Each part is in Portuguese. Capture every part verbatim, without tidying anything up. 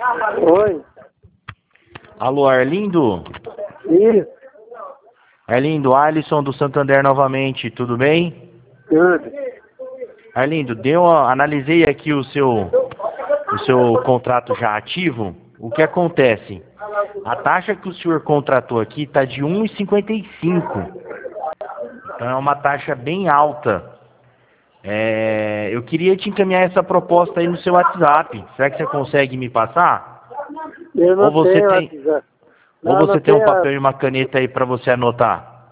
Oi. Alô, Arlindo? Isso. Arlindo, Alisson do Santander novamente, tudo bem? Tudo. Arlindo, deu uma, analisei aqui o seu, o seu contrato já ativo. O que acontece? A taxa que o senhor contratou aqui está de um vírgula cinquenta e cinco. Então é uma taxa bem alta. É, eu queria te encaminhar essa proposta aí no seu WhatsApp. Será que você consegue me passar? Eu não Ou você tenho tem, WhatsApp. ou Não, você não tem um tenho. papel e uma caneta aí para você anotar?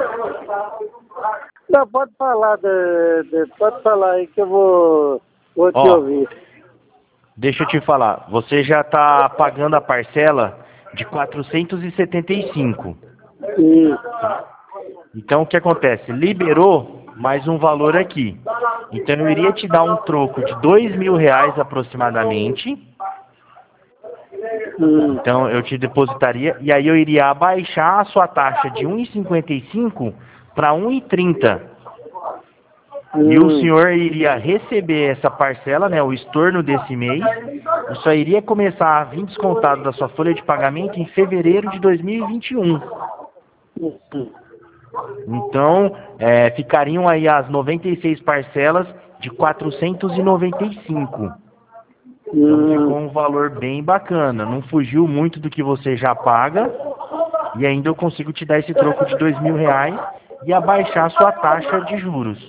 Não, pode falar, de, de- pode falar aí que eu vou, vou te Ó, ouvir. deixa eu te falar. Você já está pagando a parcela de quatrocentos e setenta e cinco. Isso. Então o que acontece? Liberou mais um valor aqui. Então eu iria te dar um troco de dois mil reais aproximadamente. Hum. Então eu te depositaria e aí eu iria abaixar a sua taxa de um vírgula cinquenta e cinco para um vírgula trinta. E o Hum. senhor iria receber essa parcela, né, o estorno desse mês, e só iria começar a vir descontado da sua folha de pagamento em fevereiro de dois mil e vinte e um. Hum. Então, é, ficariam aí as noventa e seis parcelas de quatrocentos e noventa e cinco. Então ficou Hum. um valor bem bacana, não fugiu muito do que você já paga, e ainda eu consigo te dar esse troco de dois mil reais e abaixar a sua taxa de juros.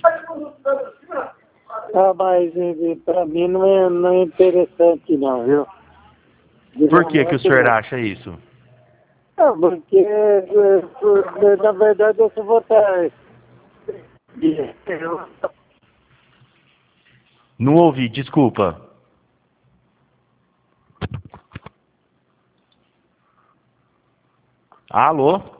Ah, mas para mim não é, não é interessante não, viu? De Por que que o momento senhor não. acha isso? Ah, porque eh, na verdade eu só vou estar. Não ouvi, desculpa. Alô?